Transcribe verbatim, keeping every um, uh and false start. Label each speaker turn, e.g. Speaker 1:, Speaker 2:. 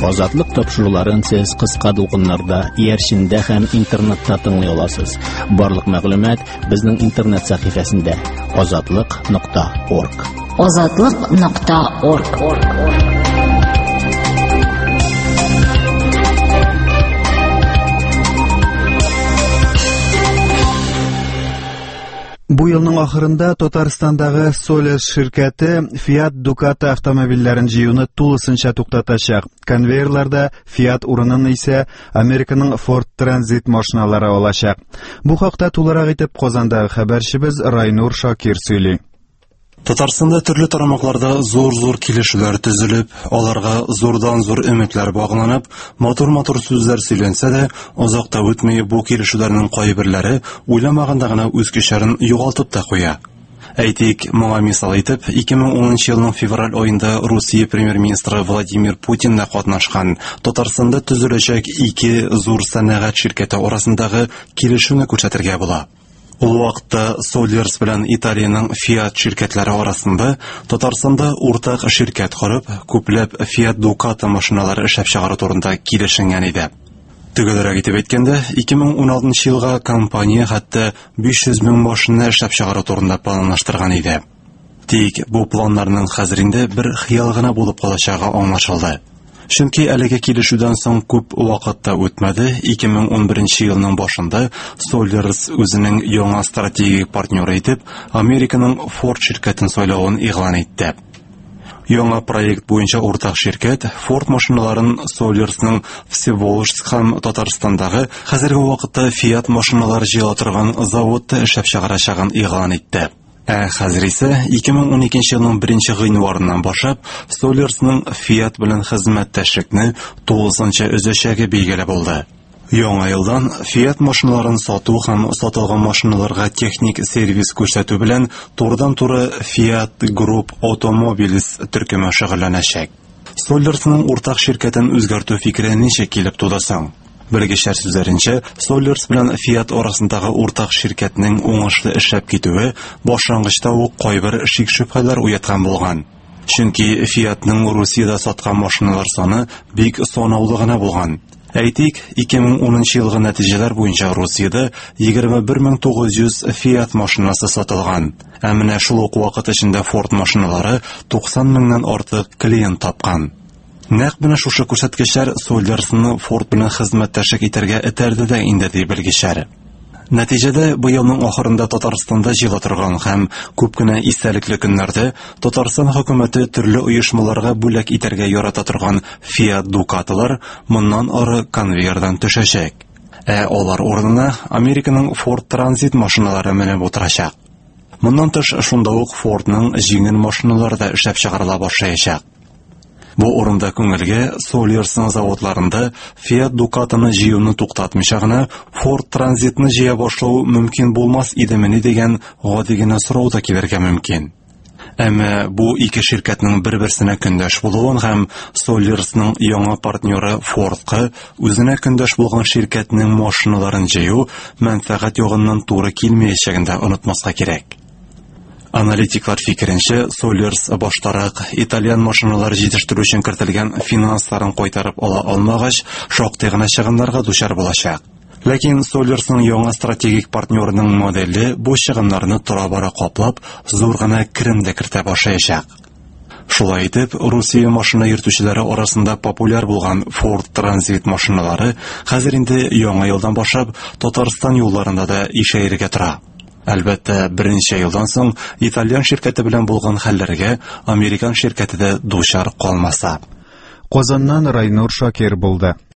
Speaker 1: Азатлык тапшыруларын сез кыска дулкыннарда, иярчиндә һәм интернетта тыңлый аласыз. Барлык мәгълүмат безнең интернет сәхифәсендә азатлык нокта орг.
Speaker 2: азатлык нокта орг.
Speaker 3: Бу елның ахырында Татарстандагы Solers ширкәте Fiat Ducato автомобильләрен җыюны тулысынча туктатачак. Конвейерларда Fiat урынын исә Американың Ford Transit машиналары алачак. Бу хакта тулырак итеп Казандагы хәбәрчебез Райнур Шакир сөйли.
Speaker 4: Татарстанда төрле тарамакларда зур-зур килешүләр төзелеп, аларга зурдан-зур өметләр багланып, матур-матур сүзләр сөйләнсә дә, озакта үтмәй бу килешүләрнең кайберләре уйламаганда гына үз көчләрен югалтып та куя. Әйтик, моңа мисал итеп, ике мең унынчы елның февраль аенда Русия премьер-министры Владимир Путин да катнашкан Татарстанда төзеләчәк ике зур сәнәгать ширкәте арасындагы килешүне күрсәтергә була. Ул вакытта Solers белән Италиянең Fiat ширкәтләре арасында Татарстанда уртак ширкәт корып, күпләп Fiat Ducato машиналары эшләп чыгару турында килешенгән иде. Төгәлрәк итеп әйткәндә, ике мең уналтынчы елга компания хәтта биш йөз мең машина эшләп чыгару турында планлаштырган иде. Тик бу планнарның хәзер инде бер хыял гына булып калачагы аңлашылды. Чөнки әлеге килешүдән соң күп вакытта үтмәде, ике мең унберенче елның башында Solers үзенең яңа стратегик партнеры итеп Американың Ford ширкәтен сайлавын игълан итте. Яңа проект буенча уртак ширкәт Ford машиналарын Solersның Всеволожск һәм Татарстандагы хәзерге вакытта Fiat машиналары җыела торган заводта эшләп чыгарачагын игълан итте. Ә хәзер исә ике мең уникенче елның беренче гыйнварыннан башлап Solersның Fiat белән хезмәттәшлекне тулысынча өзәчәге билгеле булды. Яңа елдан Fiat машиналарын сату һәм сатылган машиналарга техник сервис күрсәтү белән турыдан-туры Fiat Group Automobiles төркеме шөгыльләнәчәк. Solersның уртак ширкәтен үзгәртү фикере ничек килеп туды соң? Белгечләр сүзләренчә, Solers белән Fiat арасындагы уртак ширкәтнең уңышлы эшләп китүе башлангычта ук кайбер шик-шөбһәләр уяткан булган. Чөнки Fiatның Русиядә саткан машиналар саны бик санаулы гына булган. Әйтик, ике мең унынчы елгы нәтиҗәләр буенча Русиядә егерме бер мең тугыз йөз Fiat машинасы сатылган. Ә менә шул ук вакыт эчендә Ford машиналары туксан меңнән артык клиент тапкан. Нәкъ менә шушы күрсәткечләр Solersны Ford белән хезмәттәшлек итәргә этәрде дә инде ди белгечләр. Нәтиҗәдә бу елның ахырында Татарстанда җыела торган һәм күп кенә истәлекле көннәрдә Татарстан хөкүмәте төрле оешмаларга бүләк итәргә ярата торган Fiat Ducato'лар моннан ары конвейердан төшәчәк. Ә алар урынына Американың Ford Transit машиналары менеп утырачак. Моннан тыш шунда ук Fordның җиңел машиналары да эшләп чыгарыла башлаячак. Бу урында күңелгә Solersның заводларында Fiat Ducato'ны җыюны туктатмыйча гына Ford Transit'ны җыя башлау мөмкин булмас идемени дигән гади генә сорау да килергә мөмкин. Әмма бу ике ширкәтнең бер-берсенә көндәш булуын һәм Solersның яңа партнеры Ford'ка үзенә көндәш булган ширкәтнең машиналарын җыю мәнфәгать ягыннан туры килмәячәген дә онытмаска кирәк. Аналитиклар фикеренчә, Solers баштарак итальян машиналар җитештерү өчен кертелгән финансларын кайтарып ала алмагач, шактый гына чыгымнарга дучар булачак. Ләкин Solersның яңа стратегик партнерының моделе бу чыгымнарны тора-бара каплап, зур гына керем дә кертә башлаячак. Шулай итеп, Русия машина йөртүчеләре арасында популяр булган Ford Transit машиналары хәзер инде яңа елдан башлап Татарстан юлларында да ишәяргә тора. Әлбәттә, беренче елдан соң итальян ширкәте белән булган хәлләргә Американ ширкәте дә дучар калмаса.
Speaker 3: Казаннан Райнур Шакир булды.